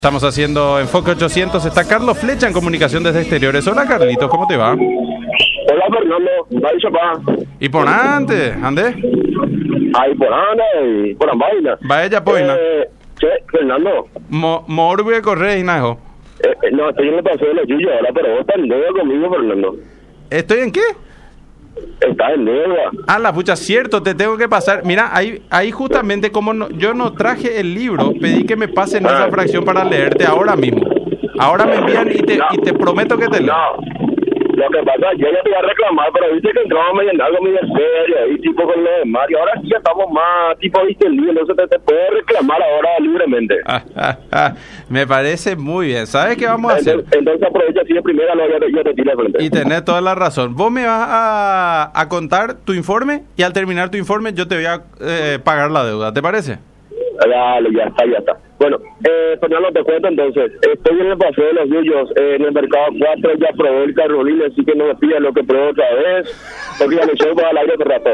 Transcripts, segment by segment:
Estamos haciendo Enfoque 800. Está Carlos Flecha en comunicación desde exteriores. Hola, Carlitos, ¿cómo te va? Hola, Fernando. Ahí se va. ¿Y por antes? ¿Ande? Ahí por anda y por vaina. Va ella, poina. Che, Fernando. Morbe corre y najo. No, estoy en el paseo de los yuyos ahora, pero vos estás en deuda conmigo, Fernando. ¿Estoy en qué? Estás en deuda. Ah, la pucha, cierto, te tengo que pasar. Mira, ahí justamente como yo no traje el libro, pedí que me pasen esa fracción para leerte ahora mismo. Ahora me envían y te prometo que te leo. No, lo que pasa, yo ya te iba a reclamar, pero viste que entramos medio algo medio serio, ahí tipo con lo demás, y ahora sí ya estamos más, tipo, viste el libro, entonces te puedes reclamar ahora libremente. Me parece muy bien. ¿Sabes qué vamos a hacer? Entonces aprovecha así de primera, no, yo te tiro de frente. Y tenés toda la razón. Vos me vas a contar tu informe y al terminar tu informe yo te voy a pagar la deuda. ¿Te parece? Dale, ya está. Bueno, Fernando, te cuento entonces. Estoy en el paseo de los yuyos, en el mercado 4, ya probé el Carolina, así que no me pidas lo que probé otra vez, porque ya me llevo al aire otro rato.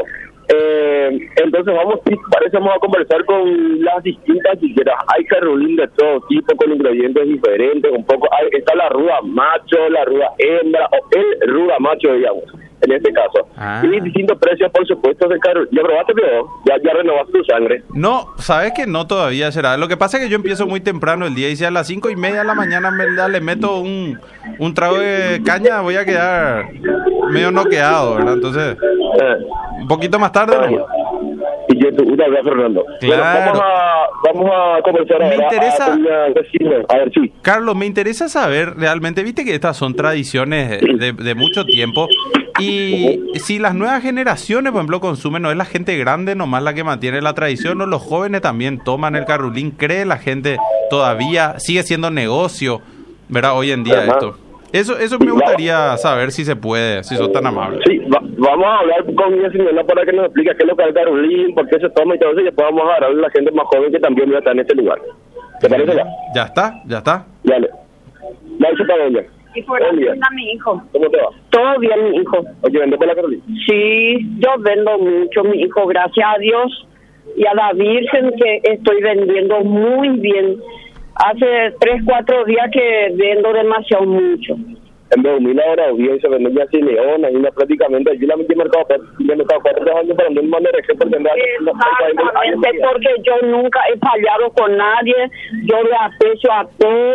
Entonces vamos a conversar con las distintas chiqueras. Hay Carolina de todo tipo, con ingredientes diferentes, un poco. Está la ruda macho, la ruda hembra, o el ruda macho, digamos, en este caso. Y distintos precios, por supuesto, de Carolina. ¿Ya probaste, pero ya renovaste tu sangre? No, sabes que no todavía será. Lo que pasa es que yo empiezo muy temprano el día, y si a las 5:30 de la mañana le meto un trago de caña, voy a quedar medio noqueado, ¿verdad? Entonces, un poquito más tarde, ¿no? Y yo te voy a Fernando. Claro. Bueno, vamos a comenzar ahora. Me interesa, a ver, sí. Carlos, me interesa saber realmente, viste que estas son tradiciones de mucho tiempo, y si las nuevas generaciones, por ejemplo, consumen, no es la gente grande nomás la que mantiene la tradición, o los jóvenes también toman el carrulín, cree la gente todavía, sigue siendo negocio, ¿verdad? Hoy en día esto. Eso me gustaría saber si se puede, si sos tan amable. Sí, vamos a hablar con mi señora para que nos explique qué es lo que es el carulín, por qué se toma y todo eso, y después vamos a hablar a la gente más joven que también está en este lugar. ¿Te parece ya? Ya está. Dale. Dale, para ella. Y por aquí está mi hijo. ¿Cómo te va? Todo bien, mi hijo. Oye, ¿vende por la Carolina? Sí, yo vendo mucho, mi hijo, gracias a Dios y a la Virgen, que estoy vendiendo muy bien. Hace 3-4 días que vendo demasiado mucho. En 2000 ahora bien se vende ya sin leona, y prácticamente yo la metí en mercado 4 años para no mandar ejemplo. Exactamente, porque yo nunca he fallado con nadie, yo le aprecio a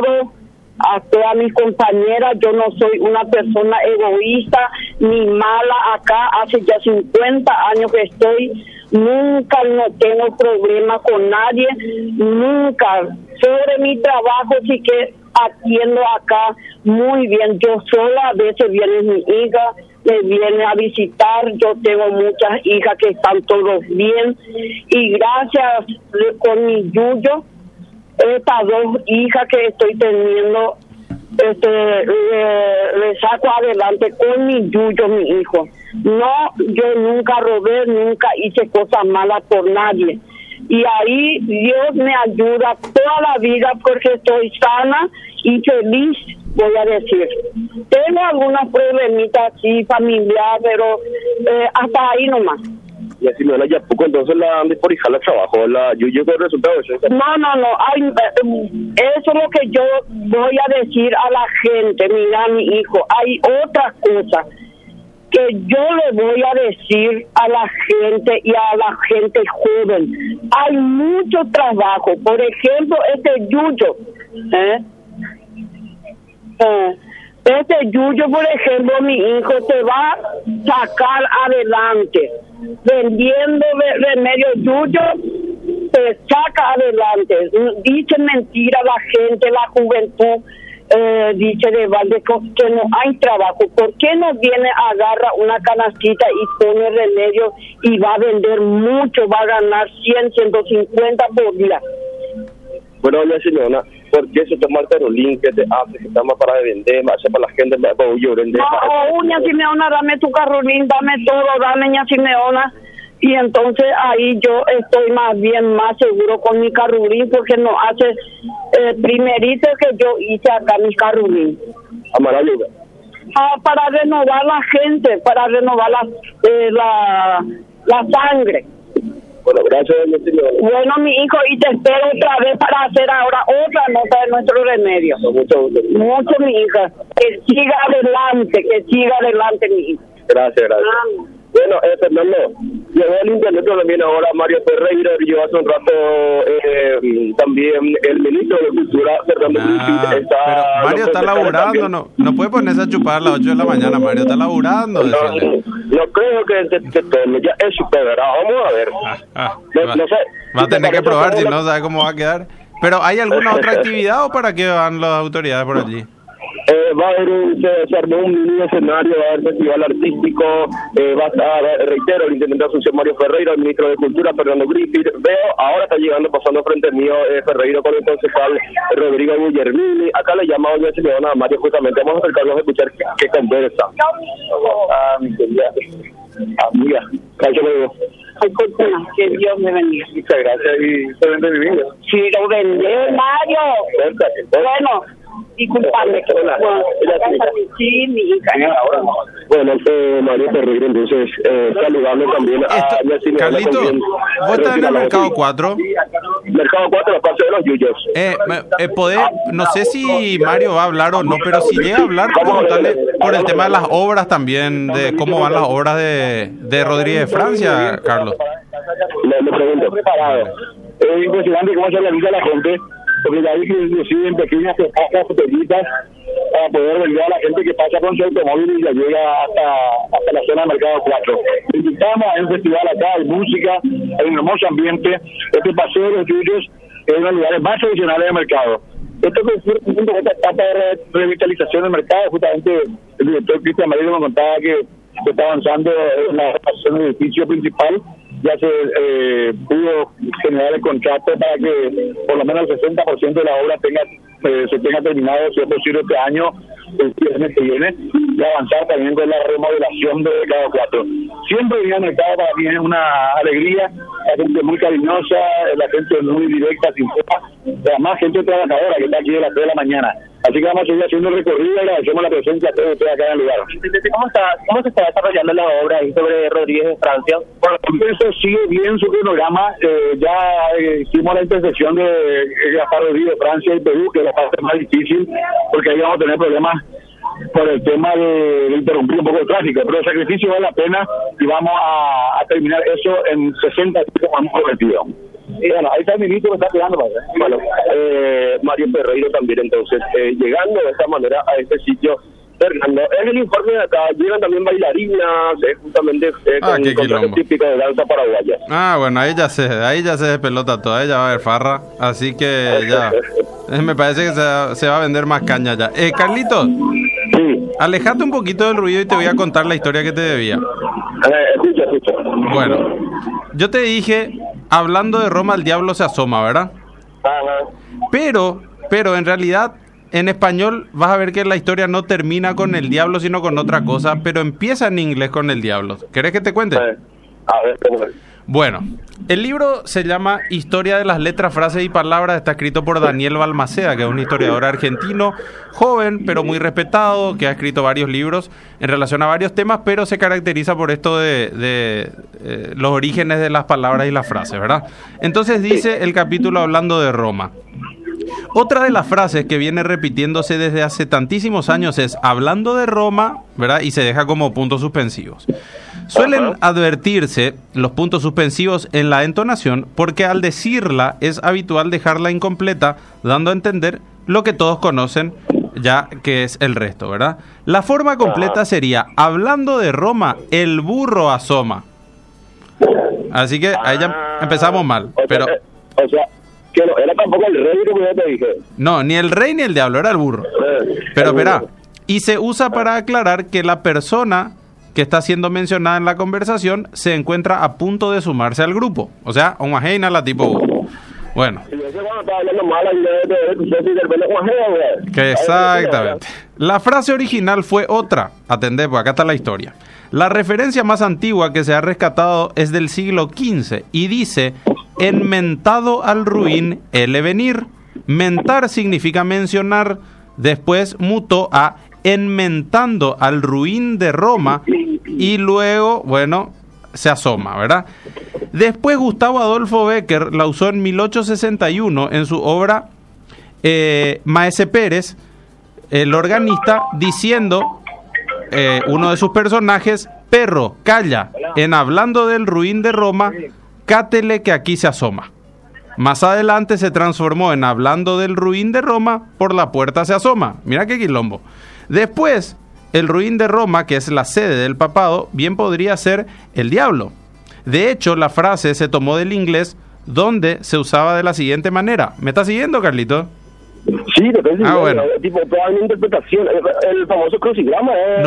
todas mis compañeras, yo no soy una persona egoísta ni mala acá, hace ya 50 años que estoy, nunca no tengo problemas con nadie, nunca. Sobre mi trabajo sí que atiendo acá muy bien, yo sola, a veces viene mi hija, me viene a visitar, yo tengo muchas hijas que están todos bien, y gracias con mi yuyo, estas 2 hijas que estoy teniendo, le saco adelante con mi yuyo, mi hijo. No, yo nunca robé, nunca hice cosas malas por nadie. Y ahí Dios me ayuda toda la vida porque estoy sana y feliz, voy a decir. Tengo algunas problemitas así familiar, pero hasta ahí nomás. Y así me ya poco, entonces la ande por hija la trabajo, yo con resultados. No, eso es lo que yo voy a decir a la gente. Mira, mi hijo, hay otra cosa que yo le voy a decir a la gente y a la gente joven. Hay mucho trabajo. Por ejemplo, este yuyo, este yuyo, por ejemplo, mi hijo se va a sacar adelante. Vendiendo remedios yuyos, se saca adelante. Dice mentira la gente, la juventud. Dice de Valde que no hay trabajo. ¿Por qué no viene, agarra una canastita y pone remedio y va a vender mucho, va a ganar 100, 150 por día? Bueno, doña señora, ¿por qué se toma el carolín que te hace, que toma para vender, más para la gente, para vender? No, ña Simeona, dame tu carolín, dame todo, dame, ña Simeona. Y entonces ahí yo estoy más seguro con mi carrulín, porque no hace primerito que yo hice acá mi carrulín. Amarillo. Para renovar la gente, para renovar la sangre. Bueno, gracias, señor. Bueno, mi hijo, y te espero otra vez para hacer ahora otra nota de Nuestro Remedio. Mucho gusto. Mucho, mi hija. Que siga adelante, mi hija. Gracias. Bueno, Fernando, llegó al internet también ahora Mario Ferreira, y yo hace un rato también el ministro de Cultura, Fernando Griffith, pero Mario está laburando, no puede ponerse a chupar a las 8 de la mañana, Mario está laburando. No creo que tome, ya es su ¿verdad? Vamos a ver. No sé. Va a tener que probar, si no sabe cómo va a quedar. Pero ¿hay alguna otra actividad o para qué van las autoridades por allí? Va a haber se armó un mini escenario, va a haber festival artístico, va a estar, reitero, el intendente de Asunción Mario Ferreira, el ministro de Cultura Fernando Griffith, ahora está llegando, pasando frente mío, Ferreira con el concejal Rodrigo Guillermini, acá le llama doña Silvana a Mario, justamente vamos a acercarnos a escuchar qué conversa. Mi querida amiga, que Dios me bendiga. muchas gracias y se vende mi vida. Sí, lo vendé, Mario. Bueno. Disculpame. Sí, mi hija. Bueno, Mario Ferreira, entonces, saludando también a Carlito, ¿vos estás en el Mercado 4? Mercado 4, la parte de los Yuyos. No sé si Mario va a hablar o no, pero si llega a hablar, preguntarle por el tema de las obras también, de cómo van las obras de Rodríguez de Francia, Carlos. Le pregunto. Es impresionante cómo se organiza la gente, porque ya hay que inclusive pequeñas pequeñitas para poder ayudar a la gente que pasa con su automóvil y ya llega hasta la zona de Mercado 4. Invitamos a un festival acá, hay música, hay un hermoso ambiente. Este paseo de los Yuyos es uno de los lugares más tradicionales del mercado. Esto es esta etapa de revitalización del mercado. Justamente el director Cristian María me contaba que se está avanzando en la reparación del edificio principal. Ya se pudo generar el contrato para que por lo menos el 60% de la obra se tenga terminado, si es posible, este año, el viernes que viene, y avanzar también con la remodelación de Mercado 4. Siempre venir al mercado para mí es una alegría, la gente muy cariñosa, la gente muy directa, sincera, además gente trabajadora que está aquí de las 3 de la mañana. Así que vamos a seguir haciendo el recorrido y agradecemos la presencia de todos ustedes acá en el lugar. ¿Cómo se está desarrollando la obra ahí sobre Rodríguez de Francia? Bueno, eso sigue bien su cronograma. Ya hicimos la intersección de Gaspar Rodríguez de Francia y Perú, que es la parte más difícil, porque ahí vamos a tener problemas por el tema de interrumpir un poco el tráfico, pero el sacrificio vale la pena y vamos a terminar eso en 60 días como hemos prometido. Y bueno, ahí está el ministro que está quedando. Bueno, Mario Ferreira también, entonces, llegando de esta manera a este sitio. Fernando, en el informe de acá llegan también bailarinas, justamente con trajes típicos de danza paraguaya. Bueno, ahí ya se despelota todo, ahí ya va a haber farra, así que ya, me parece que se va a vender más caña ya. Carlitos, sí. Alejate un poquito del ruido y te voy a contar la historia que te debía. Escucha. Bueno, yo te dije, hablando de Roma, el diablo se asoma, ¿verdad? Pero en realidad, en español vas a ver que la historia no termina con el diablo, sino con otra cosa, pero empieza en inglés con el diablo. ¿Querés que te cuente? A ver, ¿cómo es? Bueno, el libro se llama Historia de las letras, frases y palabras. Está escrito por Daniel Balmaceda, que es un historiador argentino, joven, pero muy respetado, que ha escrito varios libros en relación a varios temas, pero se caracteriza por esto de los orígenes de las palabras y las frases, ¿verdad? Entonces dice el capítulo hablando de Roma. Otra de las frases que viene repitiéndose desde hace tantísimos años es hablando de Roma, ¿verdad? Y se deja como puntos suspensivos. Suelen advertirse los puntos suspensivos en la entonación porque al decirla es habitual dejarla incompleta, dando a entender lo que todos conocen ya que es el resto, ¿verdad? La forma completa sería hablando de Roma, el burro asoma. Así que ahí ya empezamos mal, pero... O sea, que no era tampoco el rey, como ya te dije. No, ni el rey ni el diablo, era el burro. Pero espera, y se usa para aclarar que la persona que está siendo mencionada en la conversación se encuentra a punto de sumarse al grupo. O sea, un ajena la tipo... Bueno. Que exactamente. La frase original fue otra. Atendé, pues acá está la historia. La referencia más antigua que se ha rescatado es del siglo XV y dice: enmentado al ruin el venir. Mentar significa mencionar. Después mutó a enmentando al ruin de Roma y luego, bueno, se asoma, ¿verdad? Después Gustavo Adolfo Bécquer la usó en 1861 en su obra Maese Pérez, el organista, diciendo uno de sus personajes: perro, calla, en hablando del ruin de Roma, cátele que aquí se asoma. Más adelante se transformó en hablando del ruin de Roma, por la puerta se asoma. Mira qué quilombo. Después, el ruin de Roma, que es la sede del papado, bien podría ser el diablo. De hecho, la frase se tomó del inglés, donde se usaba de la siguiente manera. ¿Me estás siguiendo, Carlito? Sí, te estoy diciendo, bueno. Tipo, toda una interpretación, el famoso crucigrama.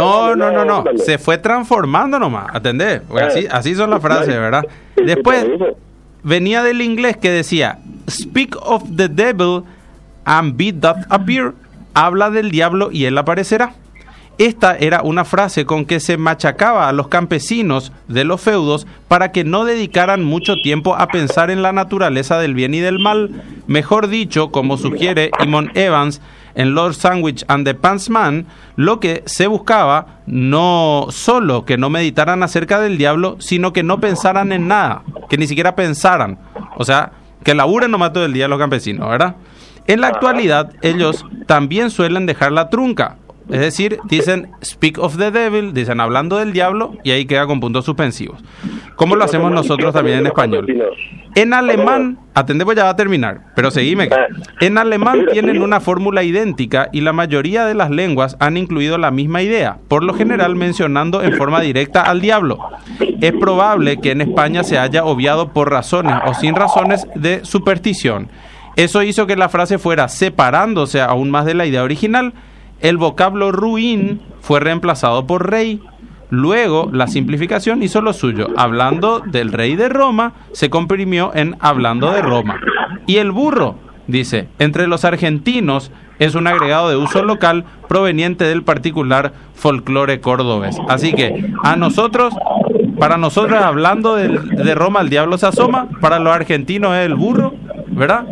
No. Se fue transformando nomás, ¿atendés? Así son las frases, ¿verdad? Después venía del inglés que decía, speak of the devil and be doth appear. Habla del diablo y él aparecerá. Esta era una frase con que se machacaba a los campesinos de los feudos para que no dedicaran mucho tiempo a pensar en la naturaleza del bien y del mal. Mejor dicho, como sugiere Eamon Evans en Lord Sandwich and the Pantsman, lo que se buscaba no solo que no meditaran acerca del diablo, sino que no pensaran en nada, que ni siquiera pensaran. O sea, que laburen nomás todo el día los campesinos, ¿verdad? En la actualidad, ellos también suelen dejar la trunca. Es decir, dicen speak of the devil, dicen hablando del diablo, y ahí queda con puntos suspensivos. ¿Cómo lo hacemos nosotros también en español? En alemán, atendemos, ya va a terminar, pero seguime. En alemán tienen una fórmula idéntica y la mayoría de las lenguas han incluido la misma idea, por lo general mencionando en forma directa al diablo. Es probable que en España se haya obviado por razones o sin razones de superstición. Eso hizo que la frase fuera separándose aún más de la idea original. El vocablo ruin fue reemplazado por rey. Luego, la simplificación hizo lo suyo. Hablando del rey de Roma, se comprimió en hablando de Roma. Y el burro, dice, entre los argentinos es un agregado de uso local proveniente del particular folclore cordobés. Así que, para nosotros, hablando de Roma, el diablo se asoma. Para los argentinos es el burro, ¿verdad?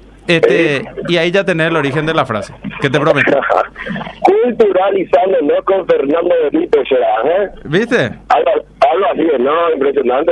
Y ahí ya tenés el origen de la frase, que te prometo. Culturalizando, ¿no? Con Fernando Benito será, ¿Viste? Algo así, ¿no? Impresionante.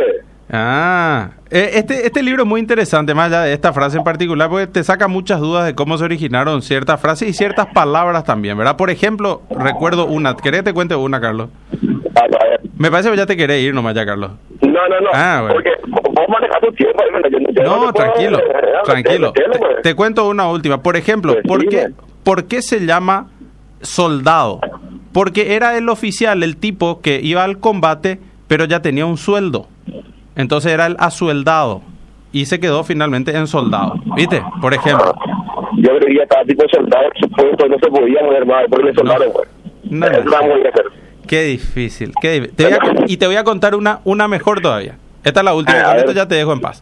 Este libro es muy interesante, más allá de esta frase en particular, porque te saca muchas dudas de cómo se originaron ciertas frases y ciertas palabras también, ¿verdad? Por ejemplo, recuerdo una, ¿querés que te cuente una, Carlos? A ver. Me parece que ya te querés ir nomás ya, Carlos. No. Bueno. Porque vos manejas tu tiempo. No, tranquilo. Te cuento una última. Por ejemplo, ¿por qué se llama soldado? Porque era el oficial, el tipo que iba al combate, pero ya tenía un sueldo. Entonces era el asueldado. Y se quedó finalmente en soldado. ¿Viste? Por ejemplo. Yo creo que ya estaba tipo soldado, supuesto, no se podía mover más, porque le soldaron, güey. No. Qué difícil. Te voy a contar una mejor todavía. Esta es la última, con esto ya te dejo en paz.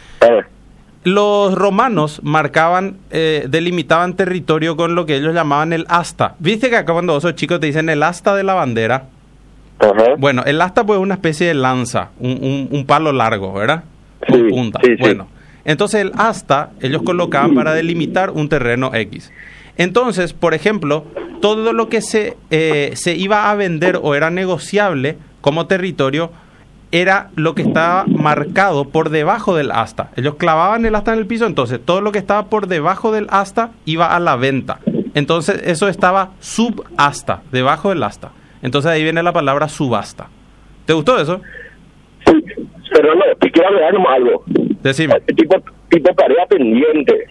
Los romanos marcaban, delimitaban territorio con lo que ellos llamaban el asta. ¿Viste que acá cuando vos sos chicos te dicen el asta de la bandera? Ajá. Bueno, el asta pues es una especie de lanza, un palo largo, ¿verdad? Sí, Con punta. sí. Bueno, entonces el asta ellos colocaban para delimitar un terreno X. Entonces, por ejemplo, todo lo que se iba a vender o era negociable como territorio era lo que estaba marcado por debajo del asta. Ellos clavaban el asta en el piso, entonces todo lo que estaba por debajo del asta iba a la venta. Entonces eso estaba subasta, debajo del asta. Entonces ahí viene la palabra subasta. ¿Te gustó eso? Sí, pero no, te quiero agregar nomás algo. Decime. Tipo tarea pendiente.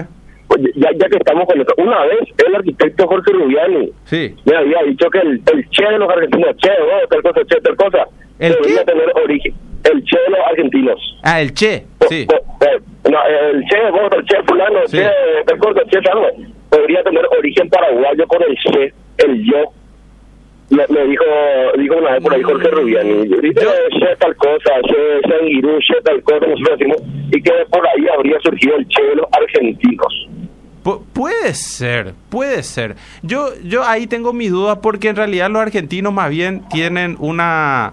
Ya que estamos con esto, una vez el arquitecto Jorge Rubiani me había dicho que el che de los argentinos, tal cosa, debería tener origen. El che de los argentinos. El che, sí. No, el che fulano, sí. Che, tal cosa, che, algo. Podría tener origen paraguayo con el che, el yo. Me dijo una vez por ahí Jorge Rubiani, dice che tal cosa, che sanguirú, che tal cosa, nosotros decimos, y que por ahí habría surgido el che de los argentinos. Puede ser. Yo ahí tengo mis dudas porque en realidad los argentinos más bien tienen una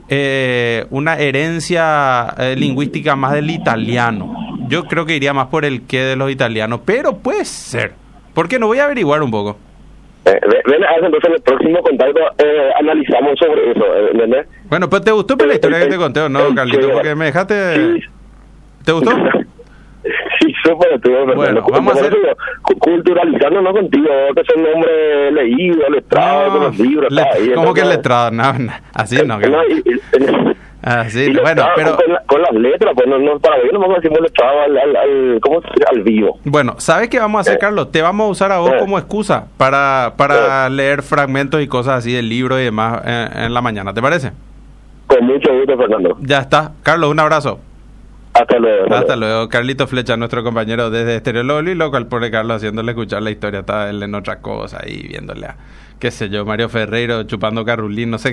herencia lingüística más del italiano. Yo creo que iría más por el que de los italianos, pero puede ser. ¿Por qué no? Voy a averiguar un poco. Ven a eso, entonces en el próximo contacto analizamos sobre eso, ¿entendés? Bueno, pues ¿te gustó la historia que te conté o no, Carlito? Porque me dejaste... Sí. ¿Te gustó? Sí, súper, bueno, vamos a hacer... Culturalizándonos contigo, que es un hombre leído, letrado, con los libros, ¿cómo que letrado? No, así no. Así, bueno, pero... Con las letras, pues no para ver, no vamos a decir letrado ¿cómo se dice? Al vivo. Bueno, ¿sabes qué vamos a hacer, Carlos? Te vamos a usar a vos como excusa para leer fragmentos y cosas así del libro y demás en la mañana, ¿te parece? Con mucho gusto, Fernando. Ya está. Carlos, un abrazo. Hasta luego. Hasta luego. Carlito Flecha, nuestro compañero desde Estereololo, y loco al pobre Carlos haciéndole escuchar la historia, estaba él en otra cosa ahí viéndole a, qué sé yo, Mario Ferreiro chupando carrulín, no sé.